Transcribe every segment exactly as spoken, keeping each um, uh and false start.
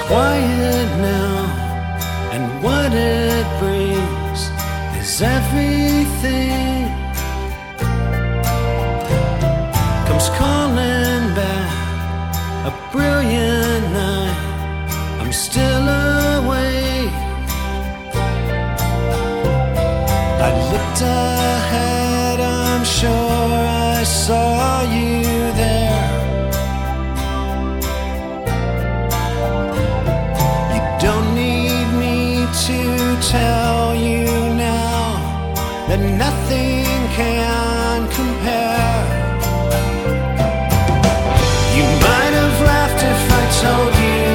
quiet now, and what it brings is everything. Comes calling back a brilliant night, I'm still awake. I looked ahead, I'm sure I saw you there. You don't need me to tell you now that nothing can compare. You might have laughed if I told you.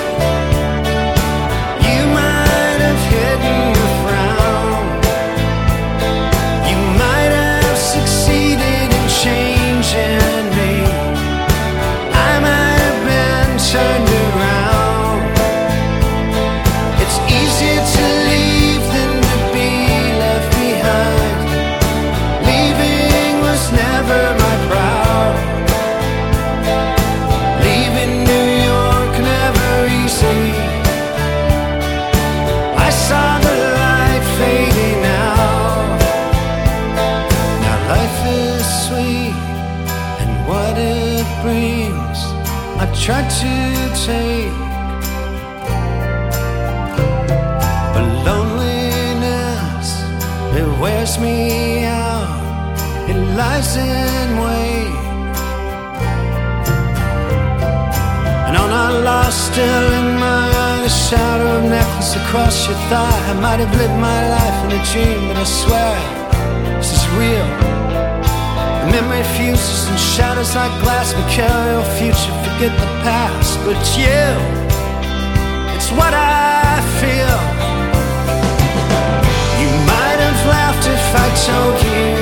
You might have hidden a frown. You might have succeeded in changing me. I might have been turned around. It's easier to leave than to be left behind. Leaving was never my proud. Leaving New York never easy. I saw the light fading out. Now life is sweet, and what it brings I try to take. But loneliness, it wears me out. It lies in wait. And on our lost, still in mind, a shadow of necklace across your thigh. I might have lived my life in a dream, but I swear this is real. The memory fuses and shatters like glass. We carry our future, forget the past. But you, it's what I feel. You might have laughed if I told you